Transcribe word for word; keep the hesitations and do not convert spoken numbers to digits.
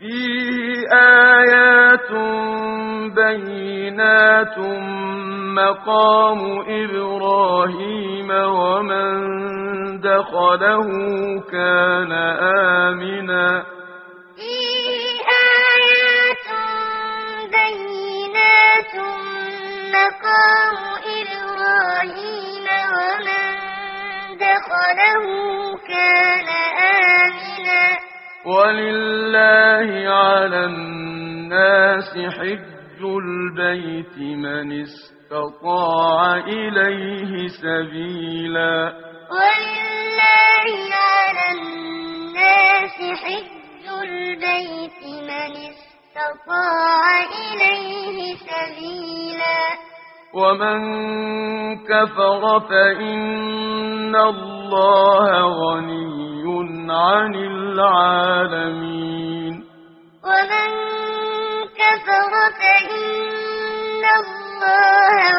فيه آيات بينات مقام إبراهيم ومن دخله كان آمنا فيه آيات بينات مقام إبراهيم ومن دخله كان آمنا ولله على الناس حج البيت من استطاع إليه سبيلا ولله على الناس حج البيت من استطاع إليه سبيلا ومن كفر فإن الله غني عن العالمين ومن كفر فإن الله